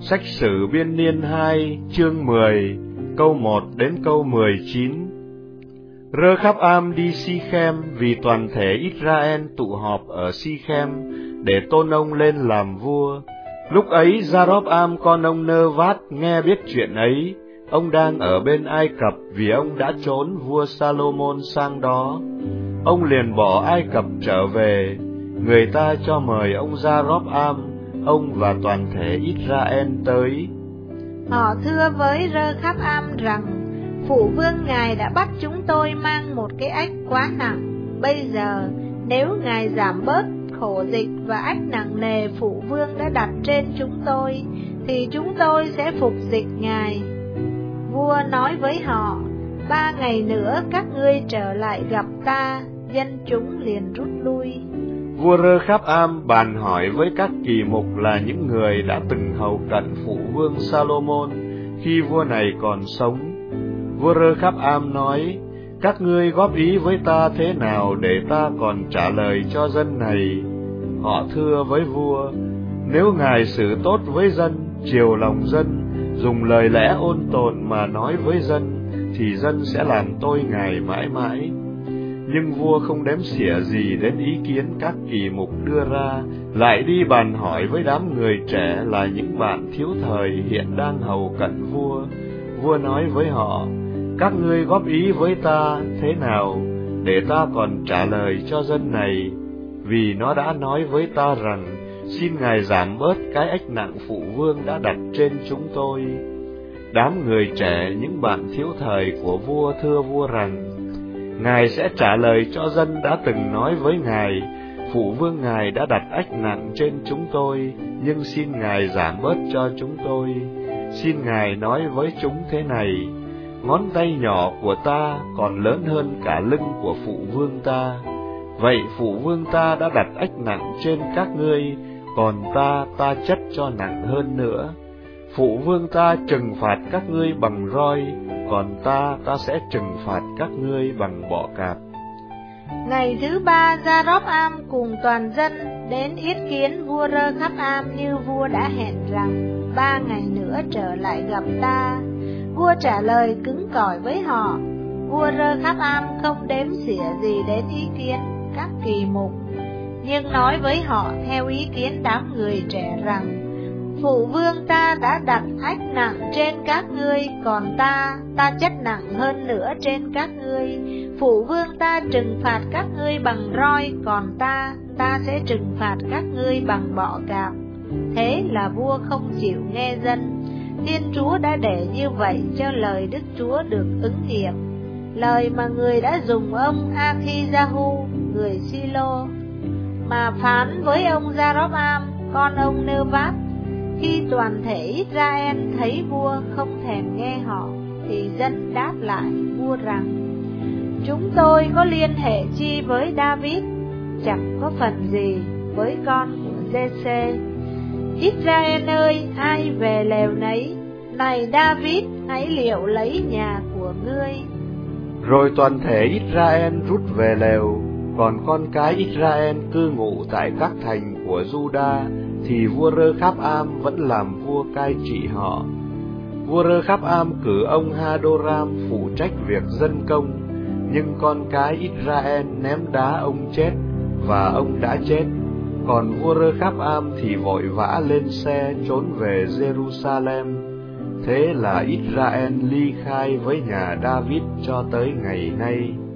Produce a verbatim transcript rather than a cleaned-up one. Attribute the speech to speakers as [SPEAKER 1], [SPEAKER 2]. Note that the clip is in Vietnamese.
[SPEAKER 1] Sách Sử Biên Niên hai, chương mười, câu một đến câu mười chín. Rơ-kháp-am đi Si-khem vì toàn thể Israel tụ họp ở Si-khem để tôn ông lên làm vua. Lúc ấy Gia-róp-am con ông Nơ-vát nghe biết chuyện ấy, ông đang ở bên Ai Cập vì ông đã trốn vua Sa-lô-môn sang đó. Ông liền bỏ Ai Cập trở về, người ta cho mời ông Gia-róp-am, ông và toàn thể Israel tới.
[SPEAKER 2] Họ thưa với Rơ-kháp-am rằng, phụ vương ngài đã bắt chúng tôi mang một cái ách quá nặng. Bây giờ nếu ngài giảm bớt khổ dịch và ách nặng nề phụ vương đã đặt trên chúng tôi, thì chúng tôi sẽ phục dịch ngài. Vua nói với họ, ba ngày nữa các ngươi trở lại gặp ta. Dân chúng liền rút lui.
[SPEAKER 1] Vua Rơ-kháp-am bàn hỏi với các kỳ mục là những người đã từng hầu cận phụ vương Sa-lô-môn khi vua này còn sống. Vua Rơ-kháp-am nói, các ngươi góp ý với ta thế nào để ta còn trả lời cho dân này? Họ thưa với vua, nếu ngài xử tốt với dân, chiều lòng dân, dùng lời lẽ ôn tồn mà nói với dân, thì dân sẽ làm tôi ngài mãi mãi. Nhưng vua không đếm xỉa gì đến ý kiến các kỳ mục đưa ra, lại đi bàn hỏi với đám người trẻ là những bạn thiếu thời hiện đang hầu cận vua. Vua nói với họ, các ngươi góp ý với ta thế nào, để ta còn trả lời cho dân này, vì nó đã nói với ta rằng, xin ngài giảm bớt cái ách nặng phụ vương đã đặt trên chúng tôi. Đám người trẻ, những bạn thiếu thời của vua thưa vua rằng, ngài sẽ trả lời cho dân đã từng nói với ngài, phụ vương ngài đã đặt ách nặng trên chúng tôi, nhưng xin ngài giảm bớt cho chúng tôi. Xin ngài nói với chúng thế này, ngón tay nhỏ của ta còn lớn hơn cả lưng của phụ vương ta. Vậy phụ vương ta đã đặt ách nặng trên các ngươi, còn ta, ta chất cho nặng hơn nữa. Phụ vương ta trừng phạt các ngươi bằng roi, còn ta, ta sẽ trừng phạt các ngươi bằng bọ cạp.
[SPEAKER 2] Ngày thứ ba, Gia-róp-am cùng toàn dân đến yết kiến vua Rơ-kháp-am như vua đã hẹn rằng, ba ngày nữa trở lại gặp ta. Vua trả lời cứng cỏi với họ. Vua Rơ-kháp-am không đếm xỉa gì đến ý kiến các kỳ mục, nhưng nói với họ theo ý kiến đám người trẻ rằng, phụ vương ta đã đặt ách nặng trên các ngươi, còn ta, ta chất nặng hơn nữa trên các ngươi. Phụ vương ta trừng phạt các ngươi bằng roi, còn ta, ta sẽ trừng phạt các ngươi bằng bọ cạp. Thế là vua không chịu nghe dân. Thiên Chúa đã để như vậy cho lời Đức Chúa được ứng nghiệm, lời mà người đã dùng ông A-khi-gia-hu, người Si-lô, mà phán với ông Gia-róp-am, con ông Nơ-vát. Khi toàn thể Israel thấy vua không thèm nghe họ, thì dân đáp lại vua rằng, chúng tôi có liên hệ chi với David, chẳng có phần gì với con của Giê-xê. Israel ơi, ai về lều nấy, này David, hãy liệu lấy nhà của ngươi.
[SPEAKER 1] Rồi toàn thể Israel rút về lều, còn con cái Israel cư ngụ tại các thành của Juda, thì vua Rơ-kháp-am vẫn làm vua cai trị họ. Vua Rơ-kháp-am cử ông Ha-đô-ram phụ trách việc dân công, nhưng con cái Israel ném đá ông chết, và ông đã chết. Còn vua Rơ-kháp-am thì vội vã lên xe trốn về Jerusalem. Thế là Israel ly khai với nhà David cho tới ngày nay.